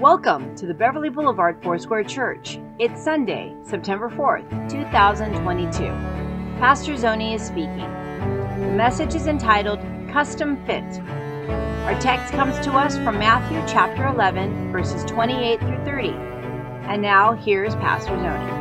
Welcome to the Beverly Boulevard Foursquare Church. It's Sunday, September 4th, 2022. Pastor Zoni is speaking. The message is entitled, Custom Fit. Our text comes to us from Matthew chapter 11, verses 28 through 30. And now, here's Pastor Zoni.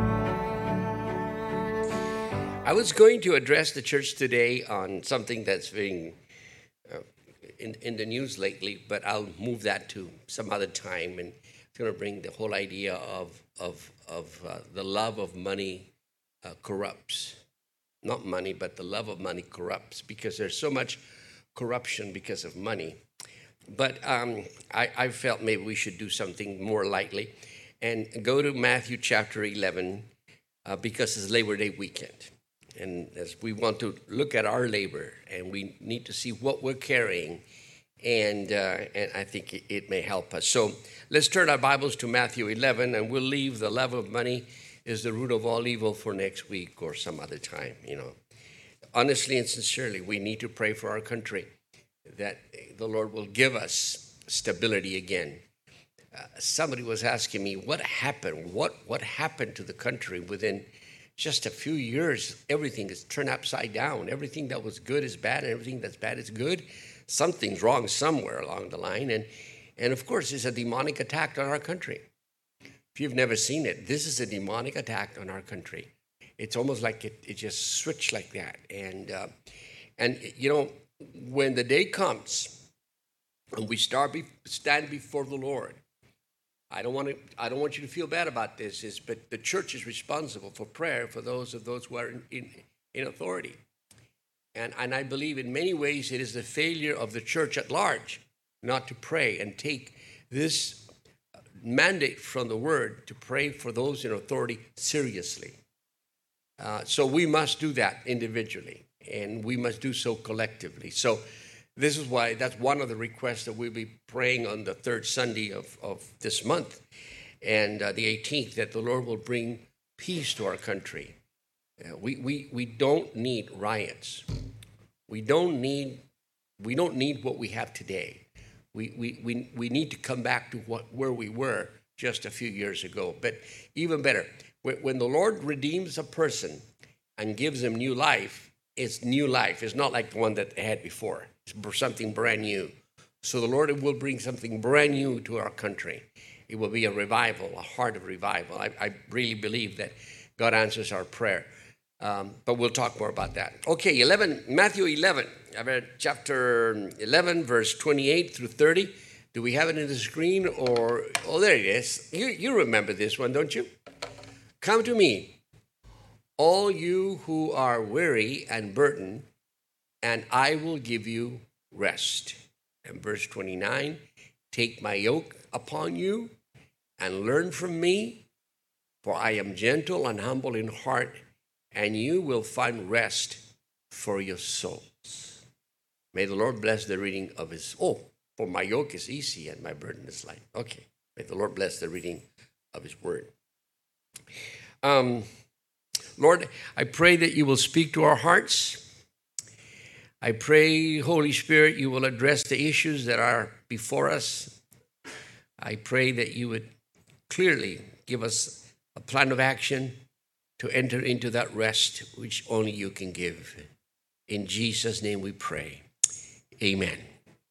I was going to address the church today on something that's being in the news lately, but I'll move that to some other time, and it's going to bring the whole idea of the love of money corrupts. Not money, but the love of money corrupts, because there's so much corruption because of money. But I felt maybe we should do something more lightly and go to Matthew chapter 11 because it's Labor Day weekend. And as we want to look at our labor, and we need to see what we're carrying, and I think it may help us. So let's turn our Bibles to Matthew 11, and we'll leave the love of money is the root of all evil for next week or some other time. Honestly and sincerely, we need to pray for our country that the Lord will give us stability again. Somebody was asking me, what happened? What happened to the country within just a few years? Everything is turned upside down. Everything that was good is bad, and everything that's bad is good. Something's wrong somewhere along the line. And of course, it's a demonic attack on our country. If you've never seen it, this is a demonic attack on our country. It's almost like it just switched like that. And when the day comes and we stand before the Lord, I don't want you to feel bad about this, but the church is responsible for prayer for those who are in authority. And I believe in many ways it is the failure of the church at large not to pray and take this mandate from the Word to pray for those in authority seriously. So we must do that individually, and we must do so collectively. So this is why that's one of the requests that we'll be praying on the third Sunday of this month, and the 18th, that the Lord will bring peace to our country. We don't need riots. We don't need what we have today. We need to come back to where we were just a few years ago. But even better, when the Lord redeems a person and gives them new life, it's new life. It's not like the one that they had before. It's something brand new. So the Lord will bring something brand new to our country. It will be a revival, a heart of revival. I really believe that God answers our prayer. But we'll talk more about that. Okay, Matthew 11. I read chapter 11, verse 28 through 30. Do we have it in the screen? There it is. You remember this one, don't you? Come to me, all you who are weary and burdened, and I will give you rest. And verse 29, take my yoke upon you and learn from me, for I am gentle and humble in heart, and you will find rest for your souls. May the Lord bless the reading of his, for my yoke is easy and my burden is light. Okay, may the Lord bless the reading of his word. Lord, I pray that you will speak to our hearts. I pray, Holy Spirit, you will address the issues that are before us. I pray that you would clearly give us a plan of action to enter into that rest which only you can give. In Jesus' name we pray. Amen.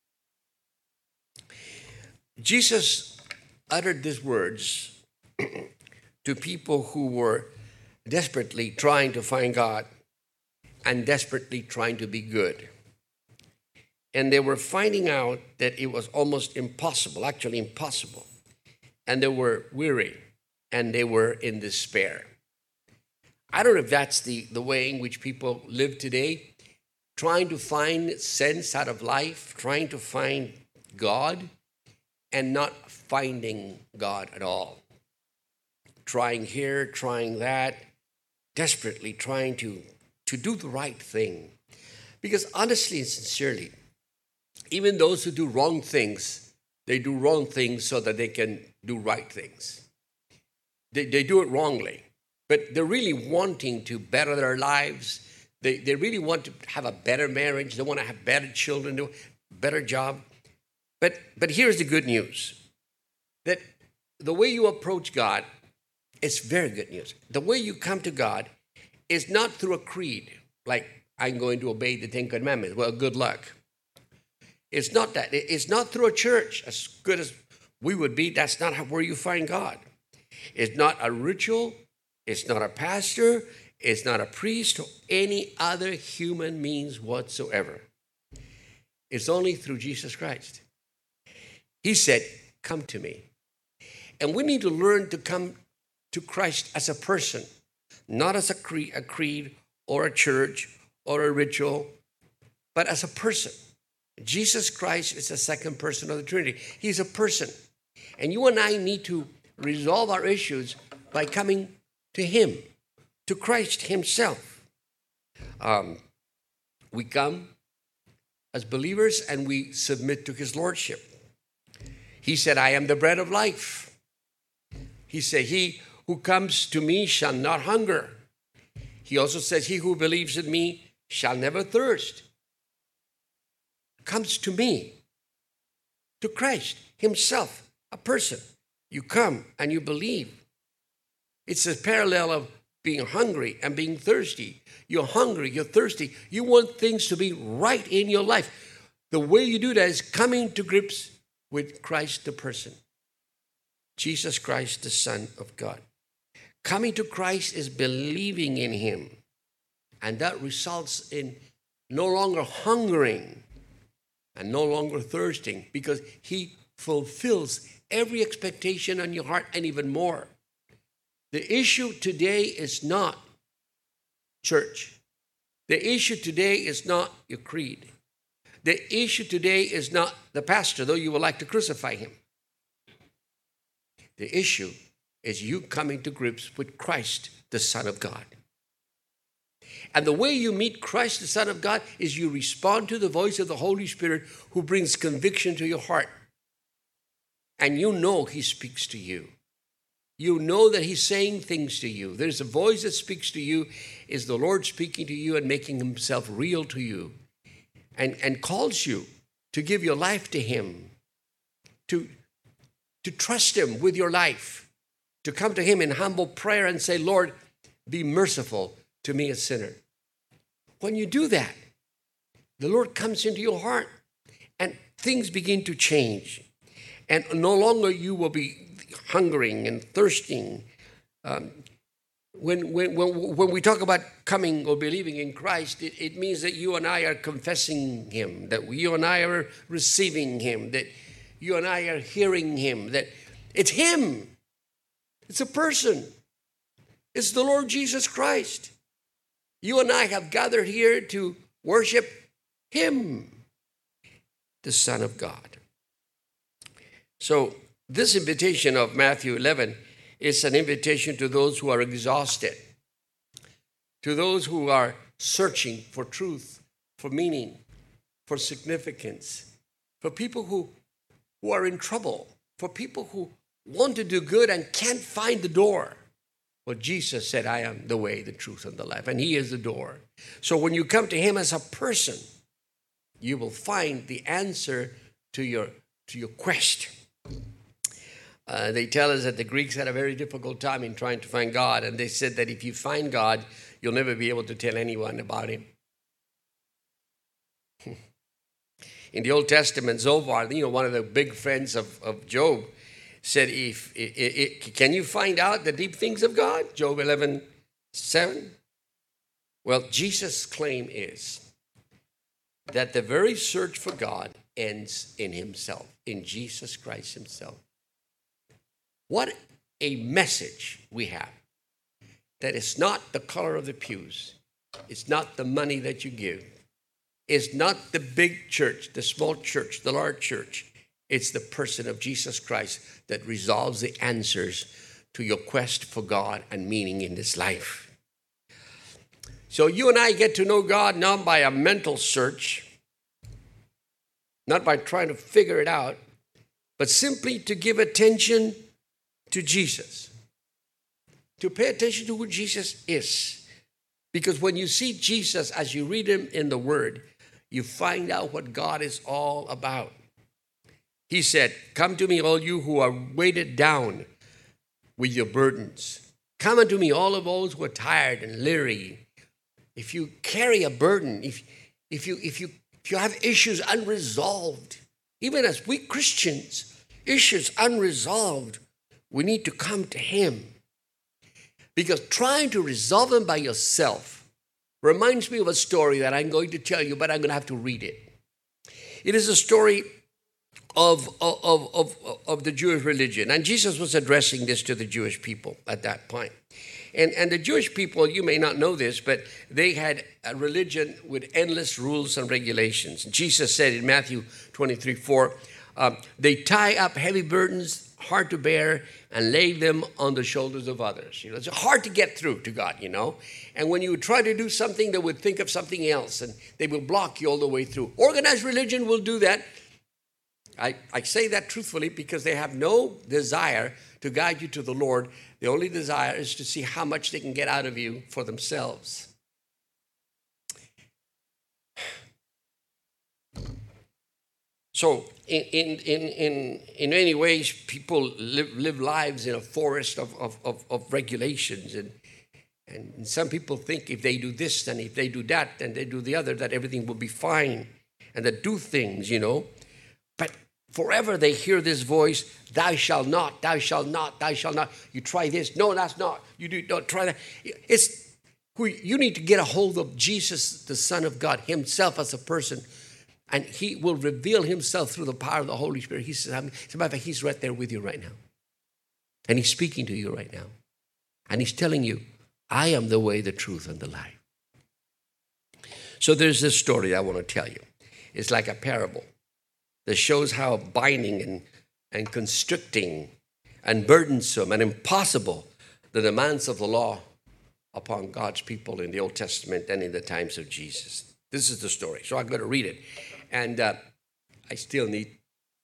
Jesus uttered these words to people who were desperately trying to find God and desperately trying to be good. And they were finding out that it was almost impossible, actually impossible. And they were weary and they were in despair. I don't know if that's the way in which people live today, trying to find sense out of life, trying to find God, and not finding God at all. Trying here, trying that, desperately trying to do the right thing. Because honestly and sincerely, even those who do wrong things, they do wrong things so that they can do right things. They do it wrongly. But they're really wanting to better their lives. They really want to have a better marriage. They want to have better children, do a better job. But here's the good news. that the way you approach God is very good news. The way you come to God is not through a creed, like I'm going to obey the Ten Commandments. Well, good luck. It's not that. It's not through a church. As good as we would be, that's not where you find God. It's not a ritual. It's not a pastor. It's not a priest or any other human means whatsoever. It's only through Jesus Christ. He said, come to me. And we need to learn to come to Christ as a person, not as a creed or a church or a ritual, but as a person. Jesus Christ is the second person of the Trinity. He's a person. And you and I need to resolve our issues by coming to him, to Christ himself. We come as believers and we submit to his lordship. He said, I am the bread of life. He said, he who comes to me shall not hunger. He also says, he who believes in me shall never thirst. Comes to me, to Christ himself, a person. You come and you believe. It's a parallel of being hungry and being thirsty. You're hungry, you're thirsty. You want things to be right in your life. The way you do that is coming to grips with Christ the person. Jesus Christ, the Son of God. Coming to Christ is believing in him. And that results in no longer hungering and no longer thirsting, because he fulfills every expectation on your heart and even more. The issue today is not church. The issue today is not your creed. The issue today is not the pastor, though you would like to crucify him. The issue is you coming to grips with Christ, the Son of God. And the way you meet Christ, the Son of God, is you respond to the voice of the Holy Spirit who brings conviction to your heart. And you know he speaks to you. You know that he's saying things to you. There's a voice that speaks to you. Is the Lord speaking to you and making himself real to you? And calls you to give your life to him. To trust him with your life. To come to him in humble prayer and say, Lord, be merciful to me, a sinner. When you do that, the Lord comes into your heart and things begin to change. And no longer you will be hungering and thirsting. When we talk about coming or believing in Christ, it means that you and I are confessing him, that you and I are receiving him, that you and I are hearing him, that it's him. It's a person. It's the Lord Jesus Christ. You and I have gathered here to worship him, the Son of God. So this invitation of Matthew 11 is an invitation to those who are exhausted, to those who are searching for truth, for meaning, for significance, for people who are in trouble, for people who want to do good and can't find the door. Well, Jesus said, I am the way, the truth, and the life, and he is the door. So when you come to him as a person, you will find the answer to your quest. They tell us that the Greeks had a very difficult time in trying to find God, and they said that if you find God, you'll never be able to tell anyone about him. In the Old Testament, Zophar, one of the big friends of Job, said, can you find out the deep things of God? Job 11:7. Well, Jesus' claim is that the very search for God ends in himself, in Jesus Christ himself. What a message we have. That it's not the color of the pews. It's not the money that you give. It's not the big church, the small church, the large church. It's the person of Jesus Christ that resolves the answers to your quest for God and meaning in this life. So you and I get to know God not by a mental search, not by trying to figure it out, but simply to give attention to Jesus, to pay attention to who Jesus is. Because when you see Jesus, as you read him in the Word, you find out what God is all about. He said, come to me, all you who are weighted down with your burdens. Come unto me, all of those who are tired and weary. If you carry a burden, if you have issues unresolved, even as we Christians, issues unresolved, we need to come to him. Because trying to resolve them by yourself reminds me of a story that I'm going to tell you, but I'm going to have to read it. It is a story of the Jewish religion. And Jesus was addressing this to the Jewish people at that point. And the Jewish people, you may not know this, but they had a religion with endless rules and regulations. Jesus said in Matthew 23:4, they tie up heavy burdens, hard to bear, and lay them on the shoulders of others. You know, it's hard to get through to God, you know. And when you try to do something, they would think of something else, and they will block you all the way through. Organized religion will do that. I say that truthfully because they have no desire to guide you to the Lord. The only desire is to see how much they can get out of you for themselves. So in many ways, people live lives in a forest of regulations. And some people think if they do this, and if they do that, and they do the other, that everything will be fine. And they do things, you know. But forever they hear this voice, thou shalt not, thou shalt not, thou shalt not. You try this. No, that's not. Don't try that. You need to get a hold of Jesus, the Son of God, himself as a person. And he will reveal himself through the power of the Holy Spirit. He says, as a matter of fact, he's right there with you right now. And he's speaking to you right now. And he's telling you, I am the way, the truth, and the life. So there's this story I want to tell you. It's like a parable that shows how binding and constricting and burdensome and impossible the demands of the law upon God's people in the Old Testament and in the times of Jesus. This is the story. So I'm going to read it. And I still need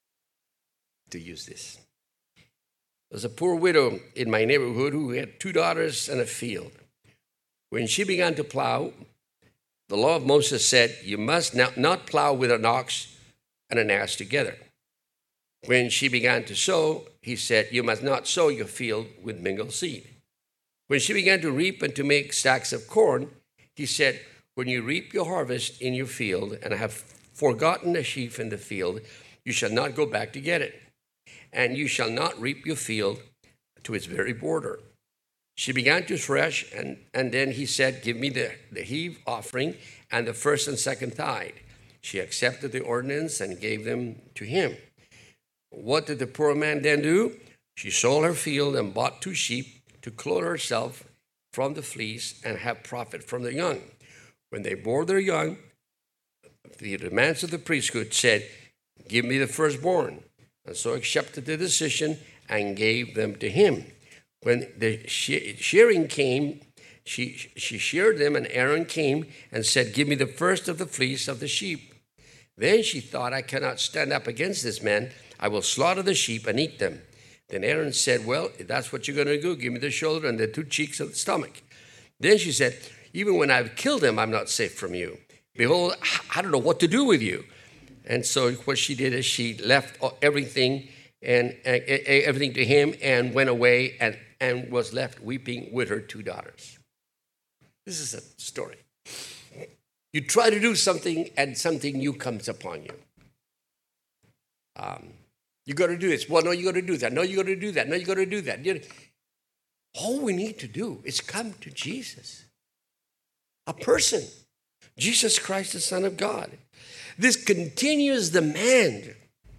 to use this. There's a poor widow in my neighborhood who had 2 daughters and a field. When she began to plow, the law of Moses said, you must not plow with an ox and an ass together. When she began to sow, he said, you must not sow your field with mingled seed. When she began to reap and to make stacks of corn, he said, when you reap your harvest in your field and have forgotten a sheaf in the field, you shall not go back to get it. And you shall not reap your field to its very border. She began to thresh, and then he said, give me the heave offering and the first and second tithe. She accepted the ordinance and gave them to him. What did the poor man then do? She sold her field and bought 2 sheep to clothe herself from the fleece and have profit from the young. When they bore their young, the demands of the priesthood said, give me the firstborn. And so accepted the decision and gave them to him. When the shearing came, she sheared them, and Aaron came and said, give me the first of the fleece of the sheep. Then she thought, I cannot stand up against this man. I will slaughter the sheep and eat them. Then Aaron said, well, if that's what you're going to do, give me the shoulder and the 2 cheeks of the stomach. Then she said, even when I've killed them, I'm not safe from you. Behold, I don't know what to do with you. And so what she did is she left everything and everything to him and went away and was left weeping with her 2 daughters. This is a story. You try to do something and something new comes upon you. You got to do this. Well, no, you got to do that. No, you got to do that. No, you got to do that. All we need to do is come to Jesus. A person. Jesus Christ, the Son of God. This continuous demand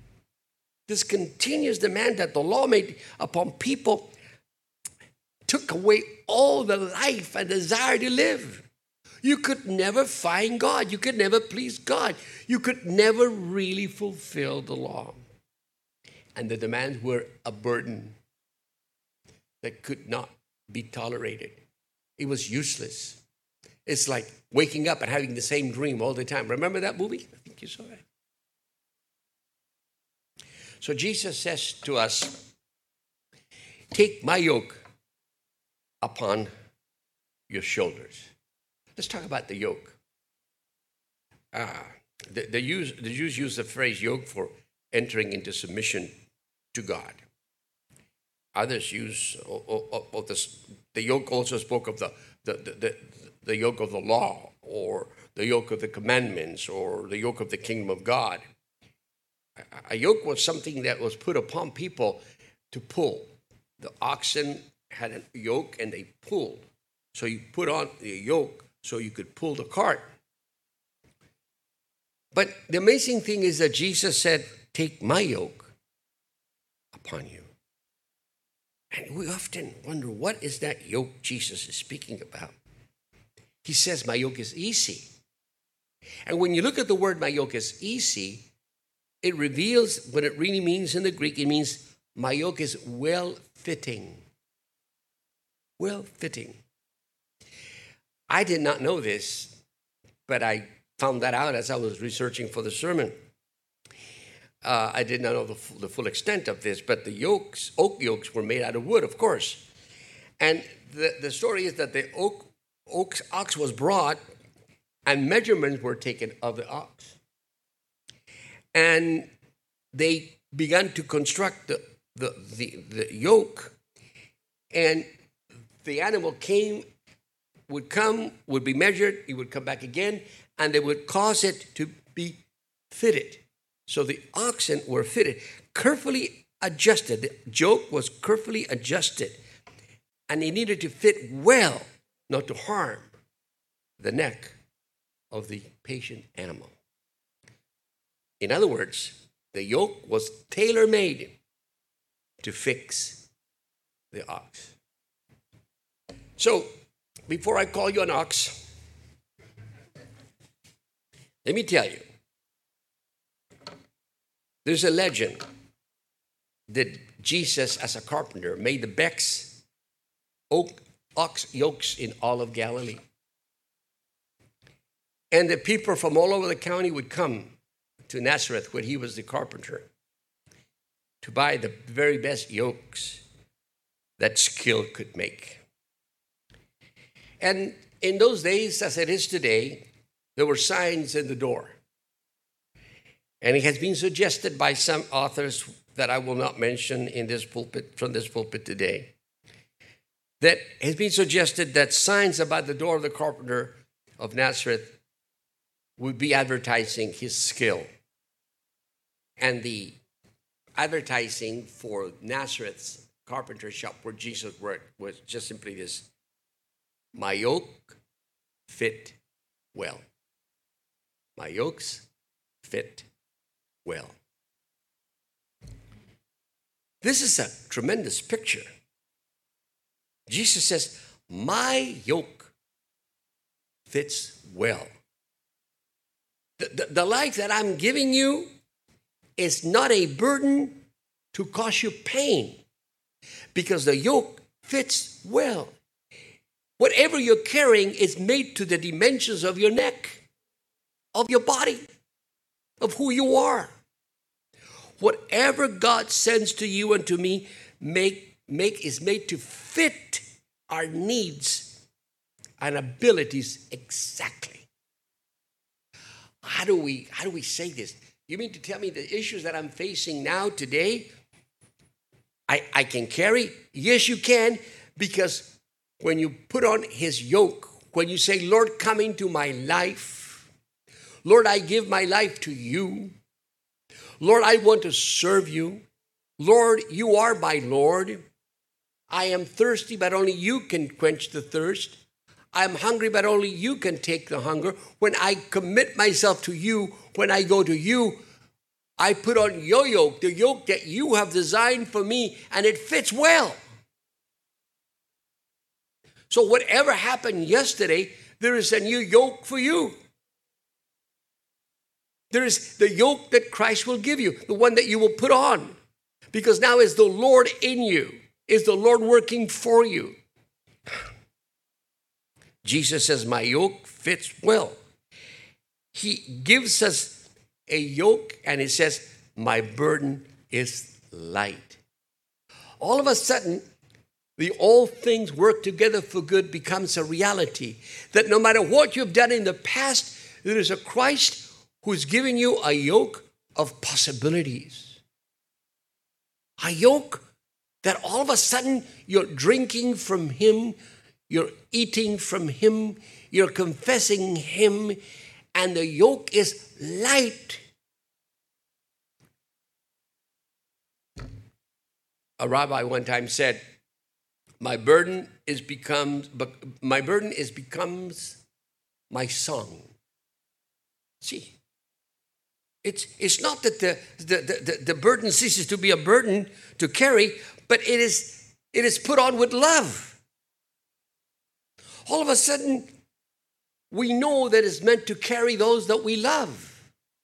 that the law made upon people took away all the life and desire to live. You could never find God. You could never please God. You could never really fulfill the law. And the demands were a burden that could not be tolerated. It was useless. It's like waking up and having the same dream all the time. Remember that movie? I think you saw it. So Jesus says to us, take my yoke upon your shoulders. Let's talk about the yoke. The Jews use the phrase yoke for entering into submission to God. Others use of this. The yoke also spoke of the yoke of the law, or the yoke of the commandments, or the yoke of the kingdom of God. A yoke was something that was put upon people to pull. The oxen had a yoke and they pulled. So you put on the yoke so you could pull the cart. But the amazing thing is that Jesus said, "Take my yoke upon you." And we often wonder, what is that yoke Jesus is speaking about? He says, "My yoke is easy." And when you look at the word "my yoke is easy," it reveals what it really means in the Greek. It means my yoke is well-fitting. Well-fitting. I did not know this, but I found that out as I was researching for the sermon. I did not know the full extent of this, but the yokes, oak yokes, were made out of wood, of course. And the story is that the ox was brought, and measurements were taken of the ox. And they began to construct the yoke, and the animal would be measured, it would come back again, and they would cause it to be fitted. So the oxen were fitted, carefully adjusted. The yoke was carefully adjusted, and it needed to fit well, not to harm the neck of the patient animal. In other words, the yoke was tailor-made to fix the ox. So, before I call you an ox, let me tell you, there's a legend that Jesus, as a carpenter, made the best ox yokes in all of Galilee. And the people from all over the county would come to Nazareth, where he was the carpenter, to buy the very best yokes that skill could make. And in those days, as it is today, there were signs in the door. And it has been suggested by some authors that I will not mention in this pulpit, from this pulpit today, that it has been suggested that signs about the door of the carpenter of Nazareth would be advertising his skill. And the advertising for Nazareth's carpenter shop where Jesus worked was just simply this: "My yoke fit well. My yokes fit well." This is a tremendous picture. Jesus says, "My yoke fits well." The life that I'm giving you is not a burden to cause you pain, because the yoke fits well. Whatever you're carrying is made to the dimensions of your neck, of your body, of who you are. Whatever God sends to you and to me is made to fit our needs and abilities exactly. How do we say this? You mean to tell me the issues that I'm facing now today, I can carry? Yes, you can, because when you put on his yoke, when you say, "Lord, come into my life. Lord, I give my life to you. Lord, I want to serve you. Lord, you are my Lord. I am thirsty, but only you can quench the thirst. I am hungry, but only you can take the hunger." When I commit myself to you, when I go to you, I put on your yoke, the yoke that you have designed for me, and it fits well. So whatever happened yesterday, there is a new yoke for you. There is the yoke that Christ will give you, the one that you will put on, because now is the Lord in you, is the Lord working for you. Jesus says, "My yoke fits well." He gives us a yoke, and he says, "My burden is light." All of a sudden, the all things work together for good becomes a reality. That no matter what you've done in the past, there is a Christ who's giving you a yoke of possibilities. A yoke that all of a sudden you're drinking from him, you're eating from him, you're confessing him, and the yoke is light. A rabbi one time said, my burden becomes my song. See, it's not that the burden ceases to be a burden to carry, but it is put on with love. All of a sudden, we know that it's meant to carry those that we love.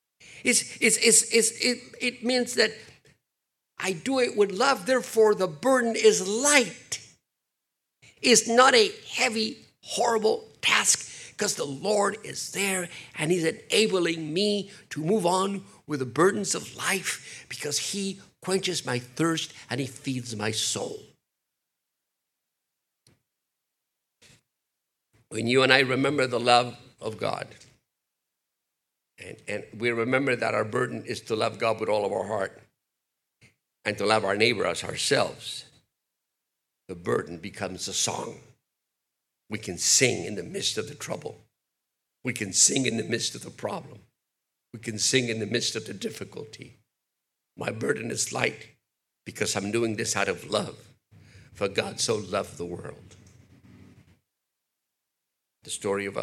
It means that I do it with love, therefore the burden is light. It's not a heavy, horrible task, because the Lord is there and he's enabling me to move on with the burdens of life, because he quenches my thirst and he feeds my soul. When you and I remember the love of God, and we remember that our burden is to love God with all of our heart and to love our neighbor as ourselves, the burden becomes a song. We can sing in the midst of the trouble. We can sing in the midst of the problem. We can sing in the midst of the difficulty. My burden is light because I'm doing this out of love, for God so loved the world. The story of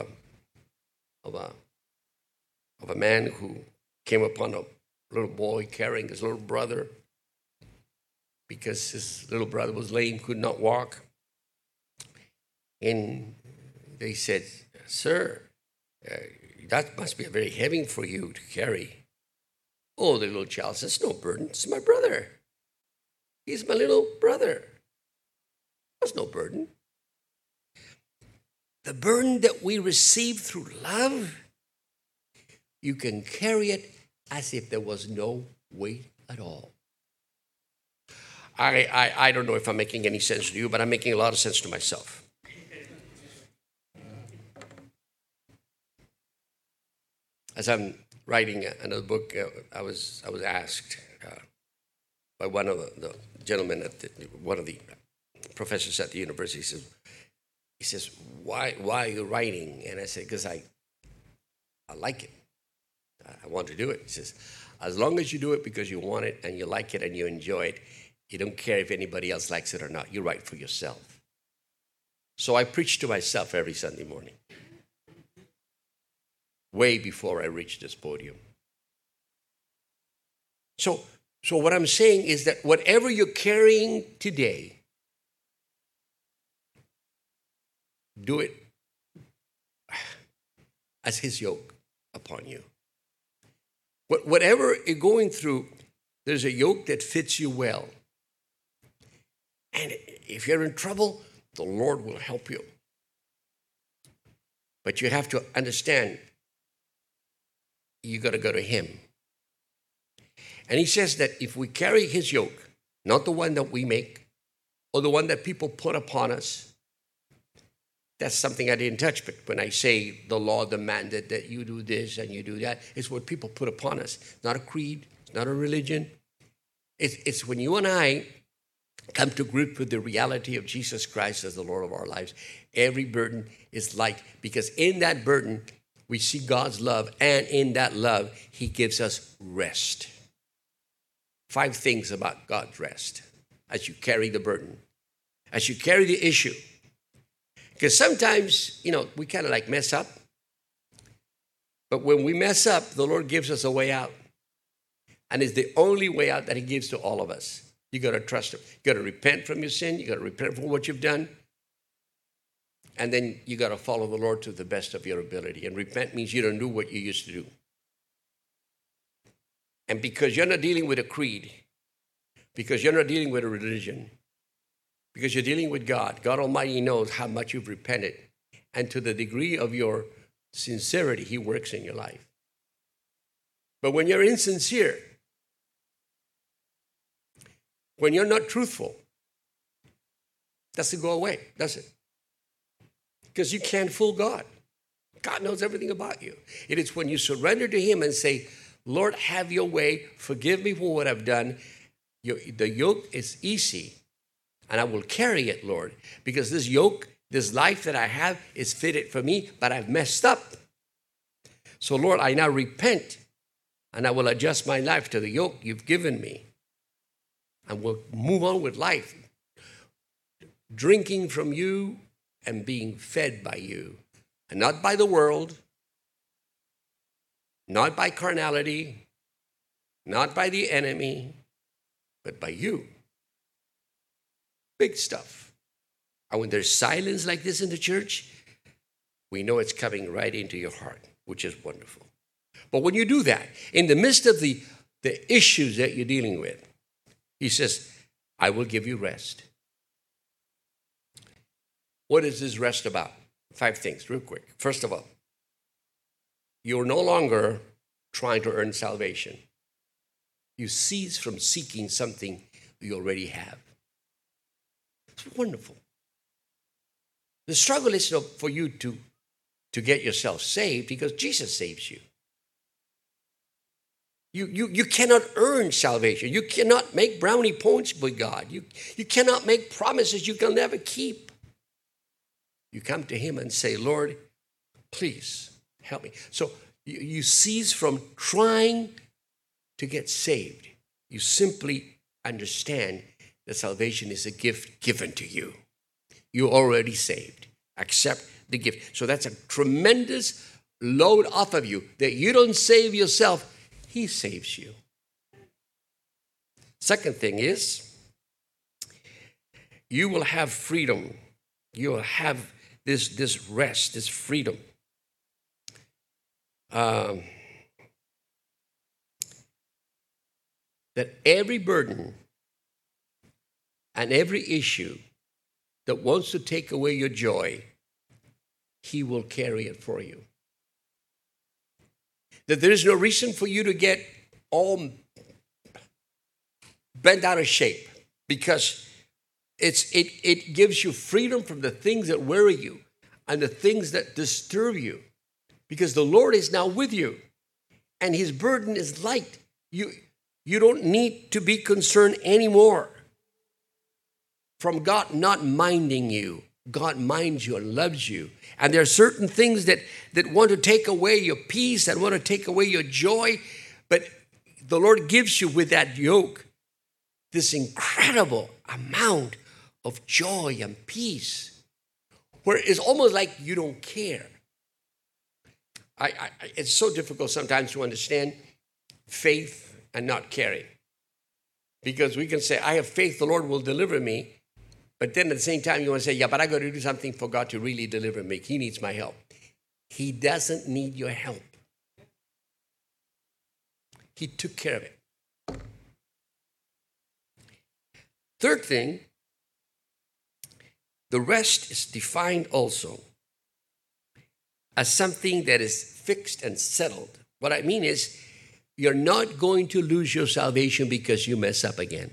a man who came upon a little boy carrying his little brother because his little brother was lame, could not walk. And they said, "Sir, that must be very heavy for you to carry." Oh, the little child says, "No burden, it's my brother. He's my little brother. There's no burden." The burden that we receive through love, you can carry it as if there was no weight at all. I don't know if I'm making any sense to you, but I'm making a lot of sense to myself. As I'm writing another book, I was asked by one of the gentlemen one of the professors at the university. He says, why are you writing? And I said, because I like it. I want to do it. He says, as long as you do it because you want it and you like it and you enjoy it, you don't care if anybody else likes it or not. You write for yourself. So I preach to myself every Sunday morning, way before I reach this podium. So what I'm saying is that whatever you're carrying today, do it as his yoke upon you. Whatever you're going through, there's a yoke that fits you well. And if you're in trouble, the Lord will help you. But you have to understand, you got to go to him. And he says that if we carry his yoke, not the one that we make or the one that people put upon us, that's something I didn't touch. But when I say the law demanded that you do this and you do that, it's what people put upon us. It's not a creed. It's not a religion. It's when you and I come to grips with the reality of Jesus Christ as the Lord of our lives, every burden is light, because in that burden, we see God's love, and in that love, he gives us rest. 5 things about God's rest as you carry the burden, as you carry the issue. Because sometimes, we kind of like mess up. But when we mess up, the Lord gives us a way out. And it's the only way out that he gives to all of us. You got to trust him. You got to repent from your sin. You got to repent from what you've done. And then you got to follow the Lord to the best of your ability. And repent means you don't do what you used to do. And because you're not dealing with a creed, because you're not dealing with a religion, because you're dealing with God, God Almighty knows how much you've repented. And to the degree of your sincerity, he works in your life. But when you're insincere, when you're not truthful, it doesn't go away, does it? Because you can't fool God. God knows everything about you. It is when you surrender to him and say, Lord, have your way. Forgive me for what I've done. The yoke is easy, and I will carry it, Lord, because this yoke, this life that I have is fitted for me, but I've messed up. So, Lord, I now repent, and I will adjust my life to the yoke you've given me, and will move on with life, drinking from you and being fed by you, and not by the world, not by carnality, not by the enemy, but by you. Big stuff. And when there's silence like this in the church, we know it's coming right into your heart, which is wonderful. But when you do that, in the midst of the issues that you're dealing with, he says, I will give you rest. What is this rest about? 5 things, real quick. First of all, you're no longer trying to earn salvation. You cease from seeking something you already have. It's wonderful. The struggle is not for you to get yourself saved, because Jesus saves you. You cannot earn salvation. You cannot make brownie points with God. You cannot make promises you can never keep. You come to him and say, Lord, please help me. So you cease from trying to get saved. You simply understand that salvation is a gift given to you. You're already saved. Accept the gift. So that's a tremendous load off of you, that you don't save yourself. He saves you. Second thing is, you will have freedom. You will have this rest, this freedom. That every burden and every issue that wants to take away your joy, he will carry it for you. That there is no reason for you to get all bent out of shape, because it gives you freedom from the things that worry you and the things that disturb you, because the Lord is now with you and his burden is light. You don't need to be concerned anymore from God not minding you. God minds you and loves you. And there are certain things that want to take away your peace and want to take away your joy. But the Lord gives you with that yoke this incredible amount of joy and peace, where it's almost like you don't care. It's so difficult sometimes to understand faith and not caring. Because we can say, I have faith, the Lord will deliver me. But then at the same time, you want to say, yeah, but I got to do something for God to really deliver me. He needs my help. He doesn't need your help. He took care of it. Third thing, the rest is defined also as something that is fixed and settled. What I mean is, you're not going to lose your salvation because you mess up again.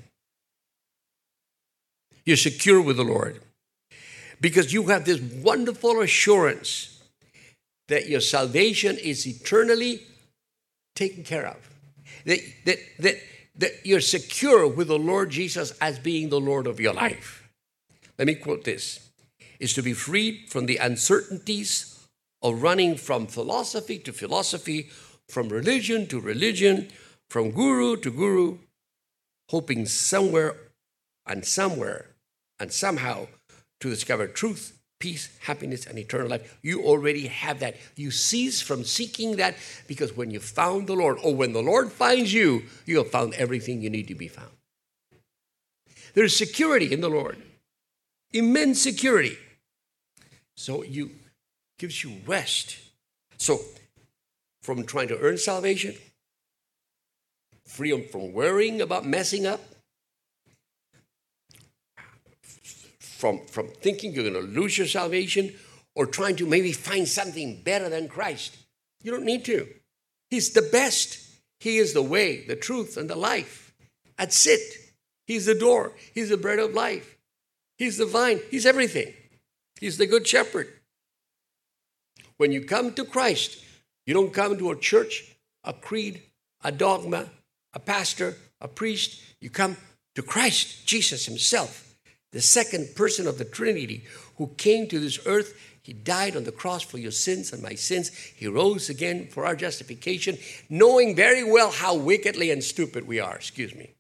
You're secure with the Lord because you have this wonderful assurance that your salvation is eternally taken care of. That you're secure with the Lord Jesus as being the Lord of your life. Let me quote this. Is to be freed from the uncertainties of running from philosophy to philosophy, from religion to religion, from guru to guru, hoping somewhere and somehow to discover truth, peace, happiness, and eternal life. You already have that. You cease from seeking that, because when you found the Lord, or when the Lord finds you, you have found everything you need to be found. There's security in the Lord, immense security. So it gives you rest. So from trying to earn salvation, freedom from worrying about messing up, from thinking you're going to lose your salvation, or trying to maybe find something better than Christ. You don't need to. He's the best. He is the way, the truth, and the life. That's it. He's the door. He's the bread of life. He's the vine. He's everything. He's the good shepherd. When you come to Christ, you don't come to a church, a creed, a dogma, a pastor, a priest. You come to Christ, Jesus himself, the second person of the Trinity, who came to this earth. He died on the cross for your sins and my sins. He rose again for our justification, knowing very well how wickedly and stupid we are. Excuse me.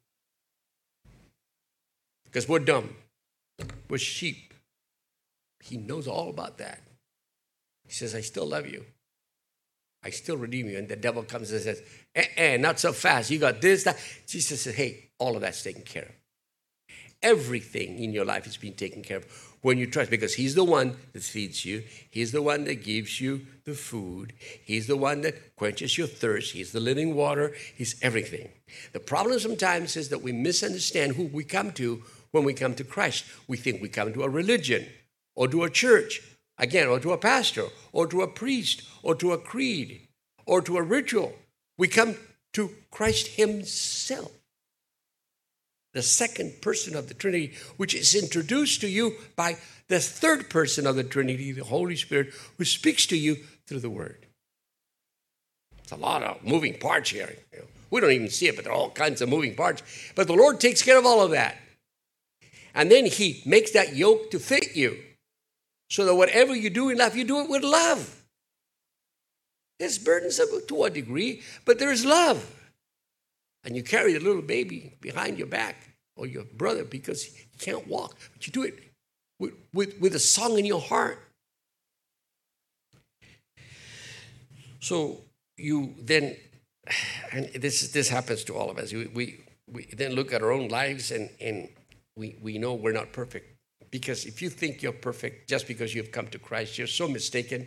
Because we're dumb. We're sheep. He knows all about that. He says, I still love you. I still redeem you. And the devil comes and says, not so fast. You got this, that. Jesus says, hey, all of that's taken care of. Everything in your life is being taken care of when you trust, because he's the one that feeds you. He's the one that gives you the food. He's the one that quenches your thirst. He's the living water. He's everything. The problem sometimes is that we misunderstand who we come to when we come to Christ. We think we come to a religion or to a church, again, or to a pastor or to a priest or to a creed or to a ritual. We come to Christ himself, the second person of the Trinity, which is introduced to you by the third person of the Trinity, the Holy Spirit, who speaks to you through the Word. It's a lot of moving parts here. We don't even see it, but there are all kinds of moving parts. But the Lord takes care of all of that. And then he makes that yoke to fit you, so that whatever you do in life, you do it with love. It's burdensome to a degree, but there is love. And you carry the little baby behind your back, or your brother, because he can't walk. But you do it with a song in your heart. So you then, and this happens to all of us, we then look at our own lives and we know we're not perfect. Because if you think you're perfect just because you've come to Christ, you're so mistaken.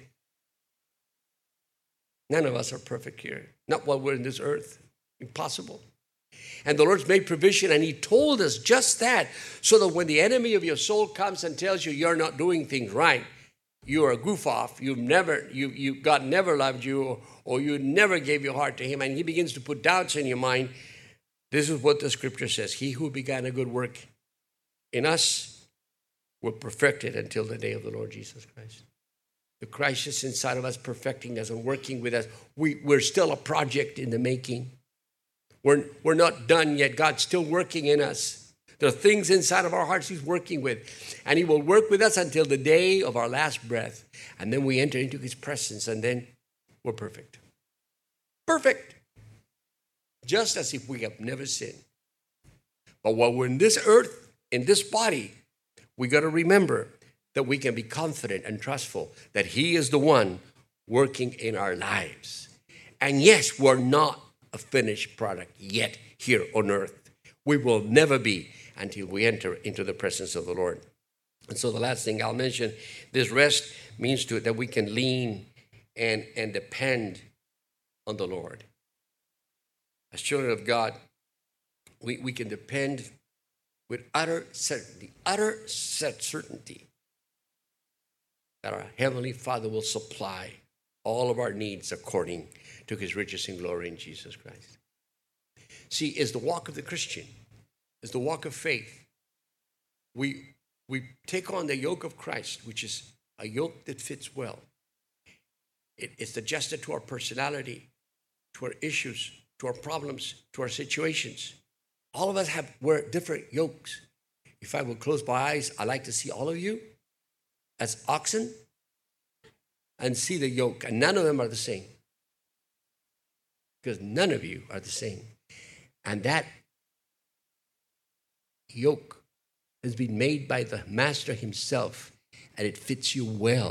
None of us are perfect here. Not while we're in this earth. Impossible. And the Lord's made provision, and he told us just that, so that when the enemy of your soul comes and tells you you're not doing things right, you're a goof off, God never loved you, or you never gave your heart to him, and he begins to put doubts in your mind, this is what the scripture says: he who began a good work in us will perfect it until the day of the Lord Jesus Christ. The Christ is inside of us, perfecting us and working with us. We're still a project in the making. We're not done yet. God's still working in us. There are things inside of our hearts he's working with. And he will work with us until the day of our last breath. And then we enter into his presence, and then we're perfect. Perfect. Just as if we have never sinned. But while we're in this earth, in this body, we got to remember that we can be confident and trustful that he is the one working in our lives. And yes, we're not a finished product yet here on earth. We will never be until we enter into the presence of the Lord. And so the last thing I'll mention, this rest means that we can lean and depend on the Lord. As children of God, we can depend with utter certainty that our Heavenly Father will supply all of our needs according to his riches in glory in Jesus Christ. See, it's the walk of the Christian. It's the walk of faith. We take on the yoke of Christ, which is a yoke that fits well. It's adjusted to our personality, to our issues, to our problems, to our situations. All of us wear different yokes. If I will close my eyes, I like to see all of you as oxen and see the yoke. And none of them are the same. Because none of you are the same. And that yoke has been made by the Master himself, and it fits you well.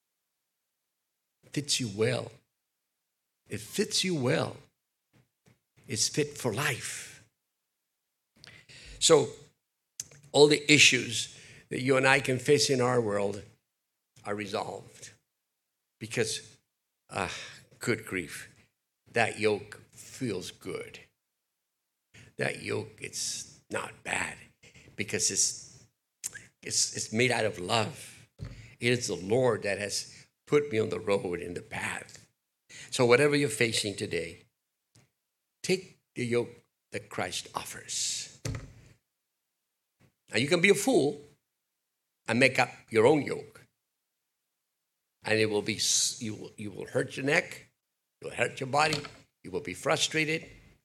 It fits you well. It fits you well. It's fit for life. So, all the issues that you and I can face in our world are resolved. Because, good grief, that yoke feels good. That yoke, it's not bad because it's made out of love. It is the Lord that has put me on the road, in the path. So whatever you're facing today, take the yoke that Christ offers. Now you can be a fool and make up your own yoke. And it will be, you will hurt your neck, you'll hurt your body, you will be frustrated,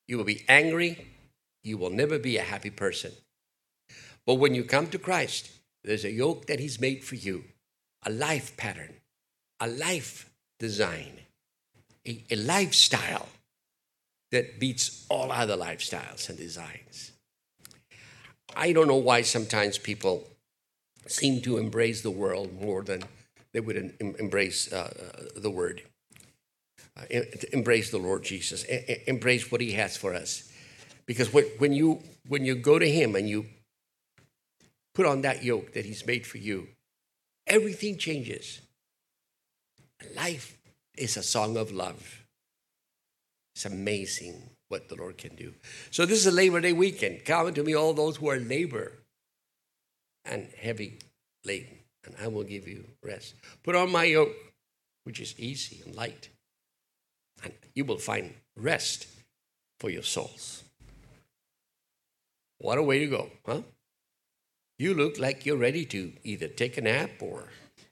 You will be angry. You will never be a happy person. But when you come to Christ, there's a yoke that he's made for you, a life pattern, a life design, a lifestyle that beats all other lifestyles and designs. I don't know why sometimes people seem to embrace the world more than they would embrace the Word. Embrace the Lord Jesus. Embrace what he has for us. Because when you go to him and you put on that yoke that he's made for you, everything changes. Life is a song of love. It's amazing what the Lord can do. So this is a Labor Day weekend. Come unto me, all those who are labor and heavy laden, and I will give you rest. Put on my yoke, which is easy and light, and you will find rest for your souls. What a way to go, huh? You look like you're ready to either take a nap or...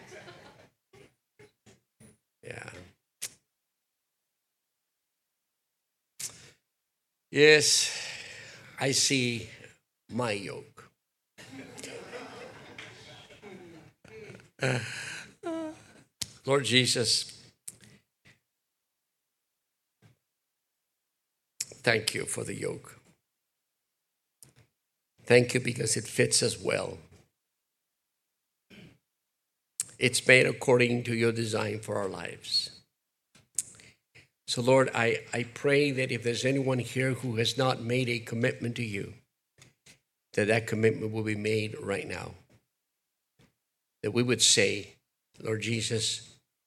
Yeah. Yes, I see my yoke. Lord Jesus, thank you for the yoke. Thank you because it fits us well. It's made according to your design for our lives. So, Lord, I pray that if there's anyone here who has not made a commitment to you, that commitment will be made right now. That we would say, Lord Jesus,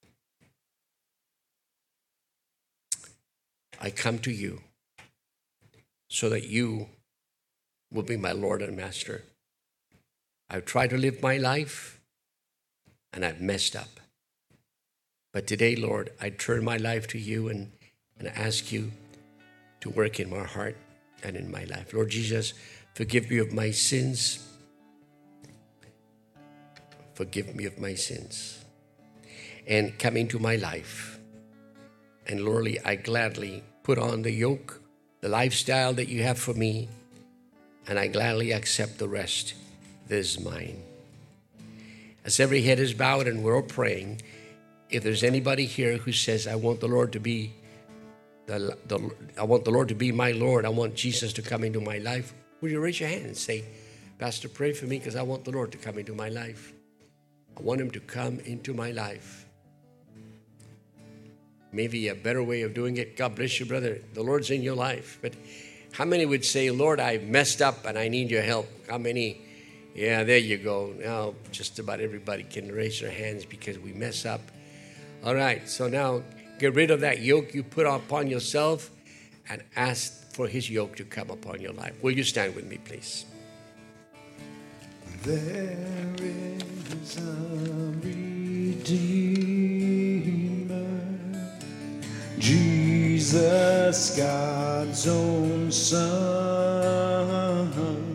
I come to you so that you will be my Lord and Master. I've tried to live my life and I've messed up. But today, Lord, I turn my life to you and ask you to work in my heart and in my life. Lord Jesus, forgive me of my sins. Forgive me of my sins. And come into my life. And Lord, I gladly put on the yoke, the lifestyle that you have for me, and I gladly accept the rest that is mine. As every head is bowed and we're all praying, if there's anybody here who says, I want the Lord to be I want the Lord to be my Lord, I want Jesus to come into my life, will you raise your hand and say, Pastor, pray for me because I want the Lord to come into my life. I want him to come into my life. Maybe a better way of doing it, God bless you, brother. The Lord's in your life. But how many would say, Lord, I've messed up and I need your help? How many? Yeah, there you go. Now just about everybody can raise their hands because we mess up. All right, so now get rid of that yoke you put upon yourself and ask for his yoke to come upon your life. Will you stand with me, please? There is a Redeemer, Jesus, God's own Son,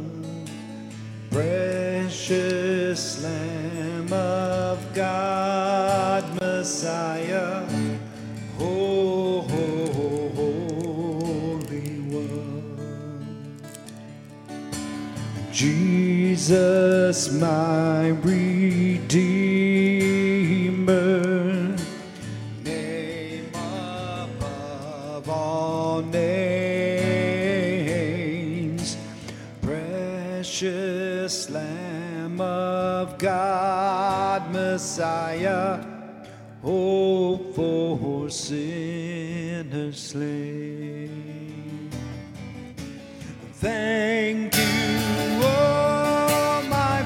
precious Lamb of God, Messiah, Holy One. Jesus, my Redeemer, name above all names, precious Lamb of God, Messiah, hope for sinners slain. Thank you, oh my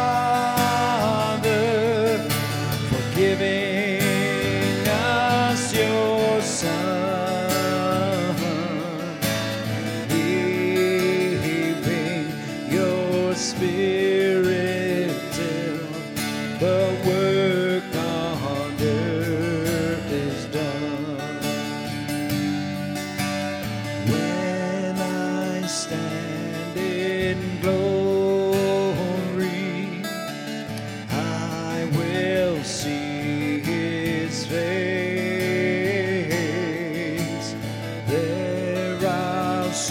Father, for giving us your Son, and giving your Spirit till the work on earth is done. When I stand in glory, I will see his face. There I'll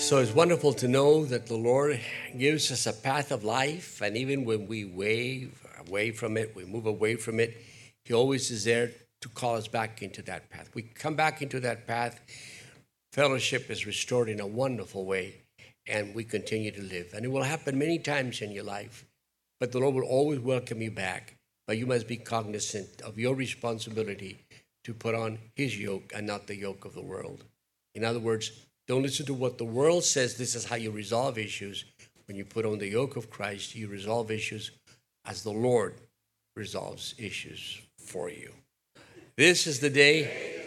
So it's wonderful to know that the Lord gives us a path of life, and even when we wave away from it, we move away from it, He always is there to call us back into that path. We come back into that path, fellowship is restored in a wonderful way, and we continue to live. And it will happen many times in your life, but the Lord will always welcome you back. But you must be cognizant of your responsibility to put on His yoke and not the yoke of the world. In other words, don't listen to what the world says. This is how you resolve issues. When you put on the yoke of Christ, you resolve issues as the Lord resolves issues for you. This is the day.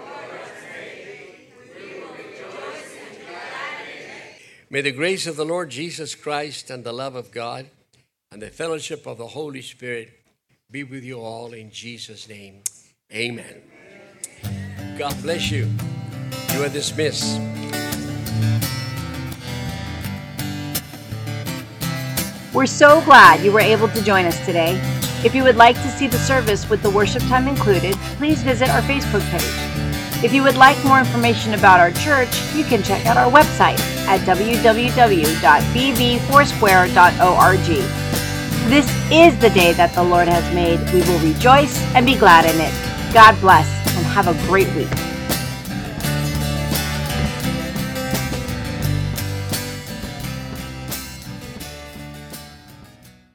May the grace of the Lord Jesus Christ and the love of God and the fellowship of the Holy Spirit be with you all in Jesus' name. Amen. God bless you. You are dismissed. We're so glad you were able to join us today. If you would like to see the service with the worship time included, please visit our Facebook page. If you would like more information about our church, you can check out our website at www.bbfoursquare.org. This is the day that the Lord has made. We will rejoice and be glad in it. God bless and have a great week.